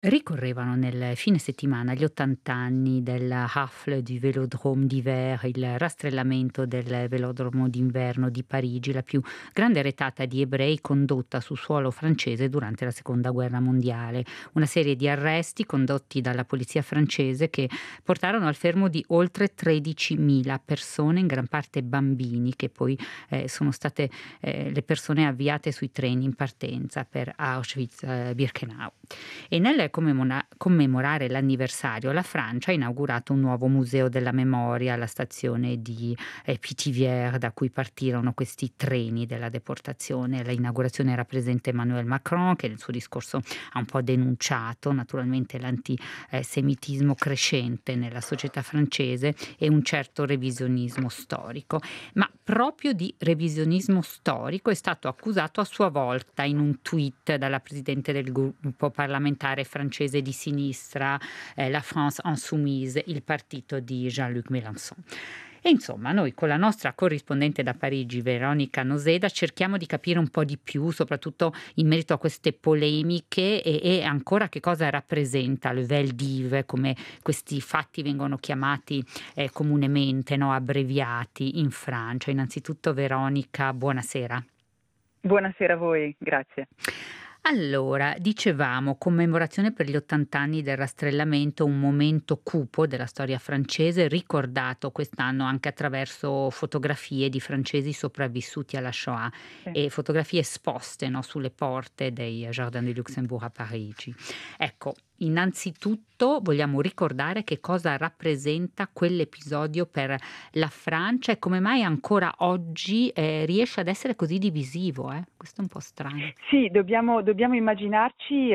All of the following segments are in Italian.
Ricorrevano nel fine settimana gli 80 anni della Hafle du Vélodrome d'hiver, il rastrellamento del velodromo d'inverno di Parigi, la più grande retata di ebrei condotta su suolo francese durante la seconda guerra mondiale. Una serie di arresti condotti dalla polizia francese che portarono al fermo di oltre 13.000 persone, in gran parte bambini, che poi sono state le persone avviate sui treni in partenza per Auschwitz-Birkenau. E nel commemorare l'anniversario, la Francia ha inaugurato un nuovo museo della memoria alla stazione di Pithiviers, da cui partirono questi treni della deportazione. All'inaugurazione era presente Emmanuel Macron, che nel suo discorso ha un po' denunciato naturalmente l'antisemitismo crescente nella società francese e un certo revisionismo storico. Ma proprio di revisionismo storico è stato accusato a sua volta in un tweet dalla presidente del gruppo parlamentare francese di sinistra, la France Insoumise, il partito di Jean-Luc Mélenchon. E insomma, noi con la nostra corrispondente da Parigi, Veronica Noseda, cerchiamo di capire un po' di più, soprattutto in merito a queste polemiche e ancora che cosa rappresenta le Vel d'Hiv, come questi fatti vengono chiamati comunemente, no, abbreviati in Francia. Innanzitutto Veronica, buonasera. Buonasera a voi, grazie. Allora, dicevamo, commemorazione per gli 80 anni del rastrellamento, un momento cupo della storia francese, ricordato quest'anno anche attraverso fotografie di francesi sopravvissuti alla Shoah Sì. e fotografie esposte, no, sulle porte dei Jardin du Luxembourg a Parigi. Ecco, innanzitutto vogliamo ricordare che cosa rappresenta quell'episodio per la Francia e come mai ancora oggi riesce ad essere così divisivo. Questo è un po' strano. Sì, dobbiamo immaginarci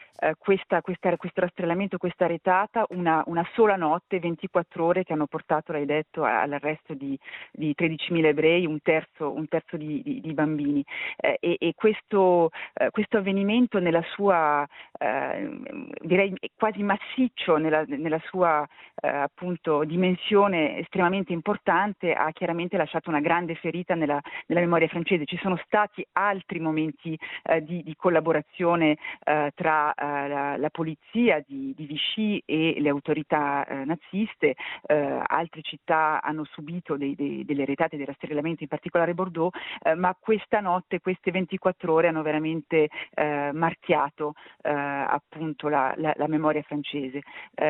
questo rastrellamento, questa retata, una sola notte, 24 ore che hanno portato, l'hai detto, all'arresto di 13.000 ebrei, un terzo di bambini. E questo avvenimento nella sua, direi quasi massiccio, nella sua appunto dimensione estremamente importante, ha chiaramente lasciato una grande ferita nella memoria francese. Ci sono stati altri momenti di collaborazione tra la polizia di Vichy e le autorità naziste. Altre città hanno subito delle retate, dei rastrellamenti, in particolare Bordeaux, ma questa notte, queste 24 ore hanno veramente marchiato appunto la memoria francese.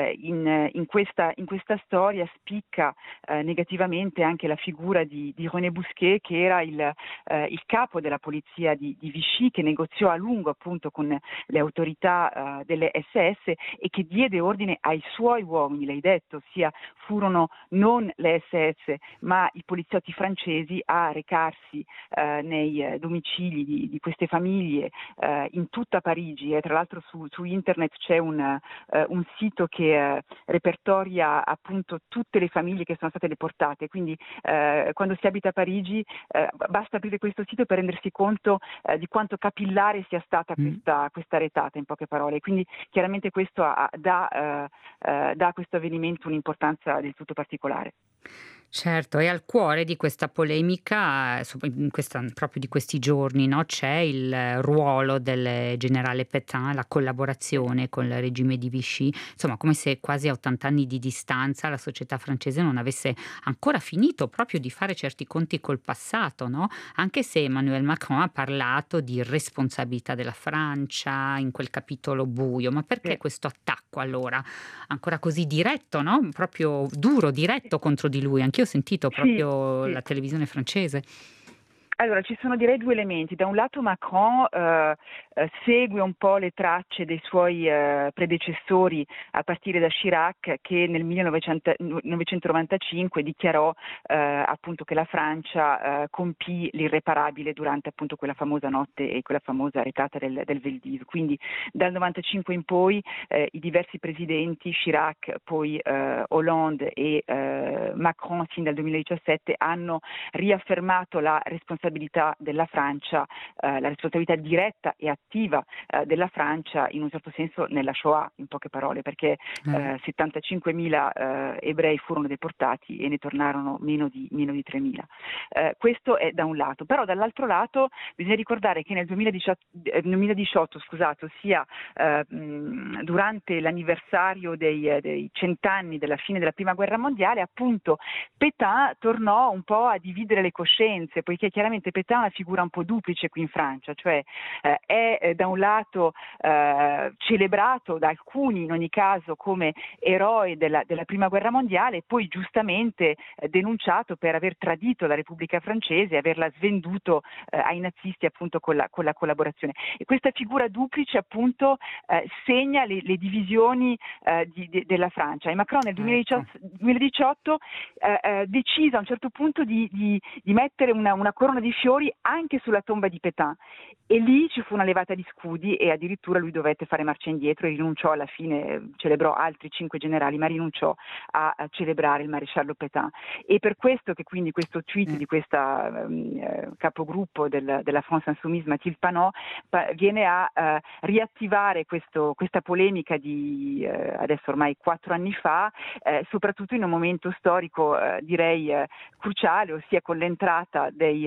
In questa storia spicca negativamente anche la figura di René Bousquet, che era il capo della polizia di Vichy, che negoziò a lungo appunto con le autorità delle SS e che diede ordine ai suoi uomini, l'hai detto, ossia furono non le SS ma i poliziotti francesi, a recarsi nei domicili di queste famiglie in tutta Parigi. E tra l'altro su internet c'è un sito che repertoria appunto tutte le famiglie che sono state deportate, quindi quando si abita a Parigi basta aprire questo sito per rendersi conto di quanto capillare sia stata questa retata, in poche parole. Quindi chiaramente questo dà a questo avvenimento un'importanza del tutto particolare. Certo, e al cuore di questa polemica, proprio di questi giorni, no, c'è il ruolo del generale Pétain, la collaborazione con il regime di Vichy, insomma come se quasi a 80 anni di distanza la società francese non avesse ancora finito proprio di fare certi conti col passato, no, anche se Emmanuel Macron ha parlato di responsabilità della Francia in quel capitolo buio. Ma perché Sì. questo attacco allora ancora così diretto, no, proprio duro, diretto contro di lui? Anch'io ho sentito Sì, proprio sì. la televisione francese. Allora, ci sono direi due elementi. Da un lato Macron segue un po' le tracce dei suoi predecessori, a partire da Chirac, che nel 1995 dichiarò appunto che la Francia compì l'irreparabile durante appunto quella famosa notte e quella famosa retata del Vel d'Hiv. Quindi dal 95 in poi i diversi presidenti, Chirac, poi Hollande e Macron sin dal 2017, hanno riaffermato la responsabilità responsabilità della Francia, la responsabilità diretta e attiva della Francia in un certo senso nella Shoah, in poche parole, perché 75.000 ebrei furono deportati e ne tornarono meno di 3.000. Questo è da un lato, però dall'altro lato bisogna ricordare che nel 2018, scusate, ossia durante l'anniversario dei 100 anni della fine della Prima Guerra Mondiale, appunto Pétain tornò un po' a dividere le coscienze, poiché chiaramente Pétain è una figura un po' duplice qui in Francia, cioè è da un lato celebrato da alcuni in ogni caso come eroe della Prima Guerra Mondiale e poi giustamente denunciato per aver tradito la Repubblica Francese e averla svenduto ai nazisti appunto con la collaborazione. E questa figura duplice appunto segna le divisioni della Francia, e Macron nel 2018 decise a un certo punto di mettere una corona di fiori anche sulla tomba di Pétain, e lì ci fu una levata di scudi e addirittura lui dovette fare marcia indietro e rinunciò alla fine, celebrò altri 5 generali, ma rinunciò a celebrare il maresciallo Pétain. E per questo che quindi questo tweet di questa capogruppo della France Insoumise, Mathilde Panot, viene a riattivare questa polemica di adesso ormai 4 anni fa, soprattutto in un momento storico direi cruciale, ossia con l'entrata dei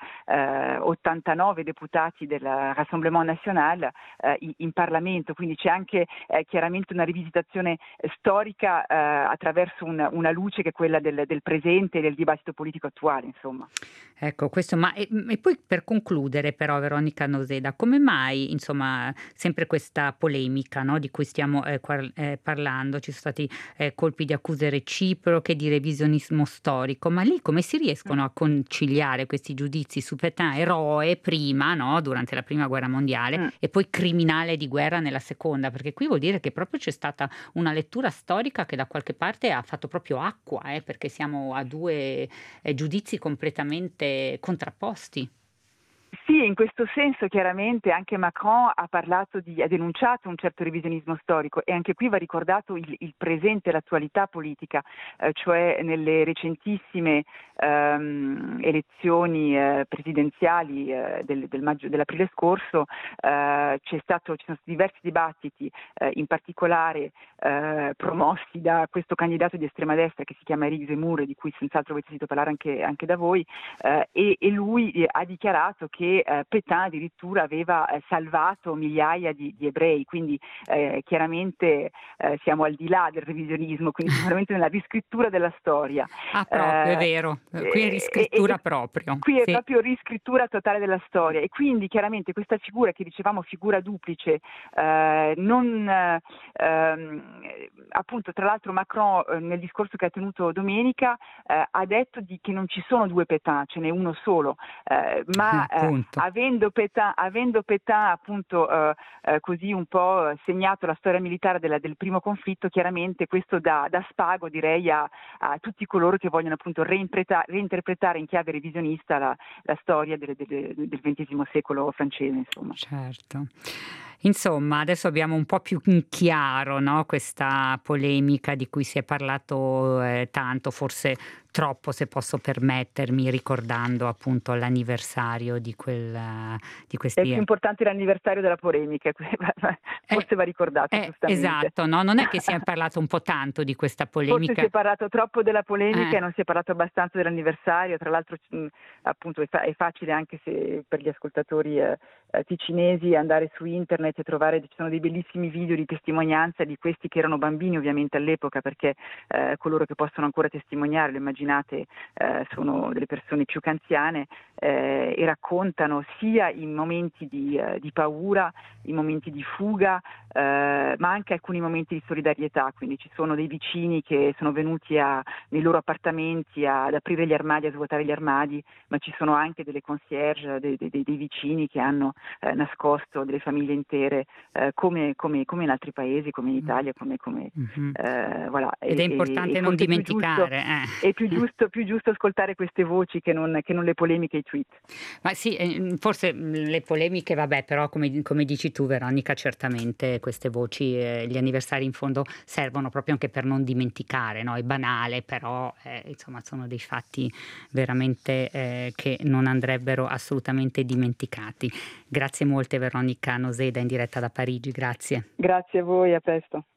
89 deputati del Rassemblement National in Parlamento, quindi c'è anche chiaramente una rivisitazione storica attraverso una luce che è quella del presente e del dibattito politico attuale, insomma. Ecco, questo, ma e poi per concludere però, Veronica Noseda, come mai insomma sempre questa polemica, no, di cui stiamo parlando, ci sono stati colpi di accuse reciproche, di revisionismo storico, ma lì come si riescono a conciliare questi giudizi su Pétain, eroe prima, no, durante la Prima Guerra Mondiale, e poi criminale di guerra nella Seconda? Perché qui vuol dire che proprio c'è stata una lettura storica che da qualche parte ha fatto proprio acqua, perché siamo a due giudizi completamente contrapposti. Sì, in questo senso chiaramente anche Macron ha denunciato un certo revisionismo storico, e anche qui va ricordato il presente e l'attualità politica, cioè nelle recentissime elezioni presidenziali dell'aprile scorso ci sono stati diversi dibattiti, in particolare promossi da questo candidato di estrema destra che si chiama Éric Zemmour, di cui senz'altro avete sentito parlare anche da voi, e lui ha dichiarato che Pétain addirittura aveva salvato migliaia di ebrei, quindi chiaramente siamo al di là del revisionismo, quindi sicuramente nella riscrittura della storia. Proprio, è vero, qui è riscrittura proprio. Qui è proprio riscrittura totale della storia, e quindi chiaramente questa figura che dicevamo figura duplice, appunto tra l'altro Macron nel discorso che ha tenuto domenica ha detto che non ci sono due Pétain, ce n'è uno solo, ma avendo Pétain appunto così un po' segnato la storia militare del primo conflitto, chiaramente questo dà spago, direi, a tutti coloro che vogliono appunto reinterpretare in chiave revisionista la storia del XX secolo francese, insomma. Certo. Insomma, adesso abbiamo un po' più in chiaro, no, questa polemica di cui si è parlato tanto, forse troppo, se posso permettermi, ricordando appunto l'anniversario di questi... È più importante l'anniversario della polemica, forse va ricordato giustamente. Esatto, no? Non è che si è parlato un po' tanto di questa polemica. Forse si è parlato troppo della polemica e non si è parlato abbastanza dell'anniversario, tra l'altro appunto è facile anche se per gli ascoltatori ticinesi andare su internet e trovare, ci sono dei bellissimi video di testimonianza di questi che erano bambini ovviamente all'epoca, perché coloro che possono ancora testimoniare, lo immaginate, sono delle persone più che anziane, e raccontano sia i momenti di paura, i momenti di fuga, ma anche alcuni momenti di solidarietà. Quindi ci sono dei vicini che sono venuti nei loro appartamenti ad aprire gli armadi, a svuotare gli armadi, ma ci sono anche delle concierge, dei vicini che hanno nascosto delle famiglie intere potere, come in altri paesi, come in Italia, voilà. Ed è importante non dimenticare. È più giusto ascoltare queste voci che non le polemiche e i tweet. Ma sì, forse le polemiche, vabbè, però come dici tu, Veronica, certamente queste voci, gli anniversari in fondo servono proprio anche per non dimenticare, no? È banale, però insomma sono dei fatti veramente che non andrebbero assolutamente dimenticati. Grazie molte, Veronica Noseda, in diretta da Parigi, grazie. Grazie a voi, a presto.